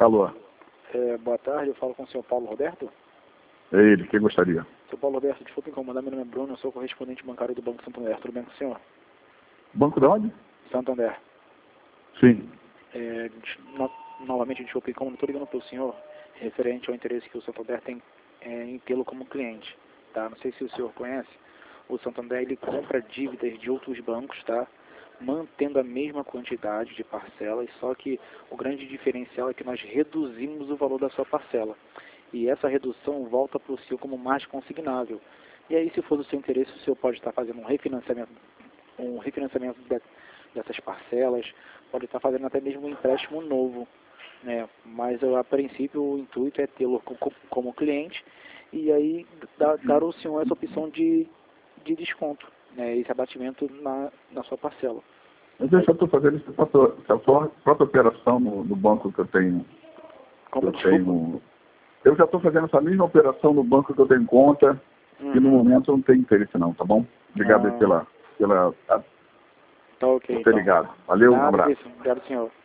Alô, Boa tarde, eu falo com o senhor Paulo Roberto. é ele, quem gostaria? Seu Paulo Roberto, desculpa incomodar, meu nome é Bruno, eu sou correspondente bancário do Banco Santander. Tudo bem com o senhor? Banco de onde? Santander. Sim. Novamente, desculpa, como não estou ligando para o senhor, referente ao interesse que o Santander tem em tê-lo como cliente, tá? Não sei se o senhor conhece, o Santander ele compra dívidas de outros bancos, tá? Mantendo a mesma quantidade de parcelas, só que o grande diferencial é que nós reduzimos o valor da sua parcela. E essa redução volta para o senhor como margem consignável. E aí, se for do seu interesse, o senhor pode estar fazendo um refinanciamento dessas parcelas, pode estar fazendo até mesmo um empréstimo novo, né? Mas a princípio o intuito é tê-lo como cliente e aí dar ao senhor essa opção de desconto, né? Esse abatimento na sua parcela. Mas eu já estou fazendo essa própria operação no banco que eu tenho. Eu já estou fazendo essa mesma operação no banco que eu tenho conta e no momento eu não tenho interesse não, tá bom? Obrigado aí Tá ok, por ter ligado. Valeu, um abraço. Obrigado, senhor.